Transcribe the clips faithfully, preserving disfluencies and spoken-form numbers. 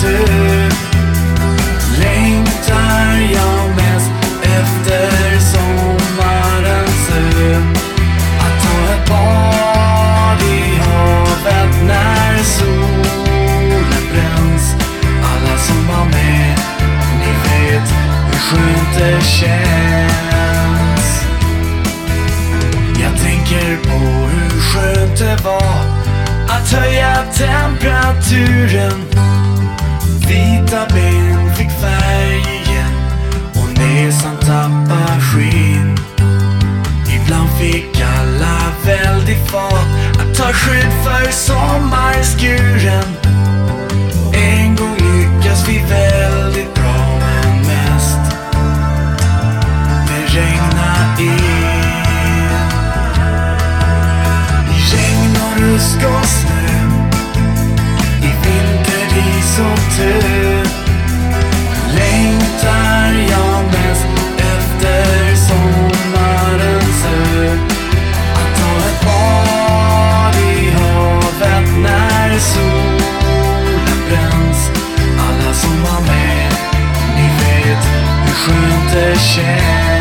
tur. Längtar jag mest efter sommarens ö. Att ta ett bad i havet när solen bränns. Alla som var med, ni vet hur skönt det känns. Jag tänker på hur skönt det var att höja temperaturen. Vita ben fick färg igen och näsan tappar skinn. Ibland fick alla väldigt fart att ta skydd för sommarskuren. En gång lyckas vi väldigt bra, men mest det regnar in. I regn och rusk och snö, i vinterdis och tö. Längtar jag mest efter sommarens ö. Att ta ett bad i havet när solen bränns. Alla som var med, ni vet hur skönt det känns.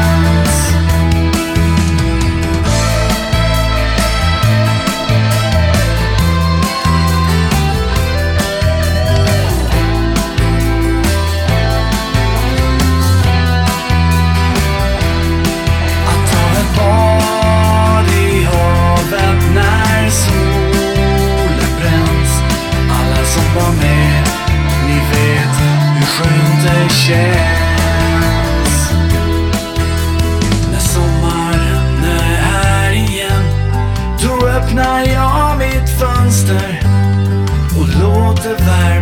Känns. När sommaren är här igen, då öppnar jag mitt fönster och låter värmen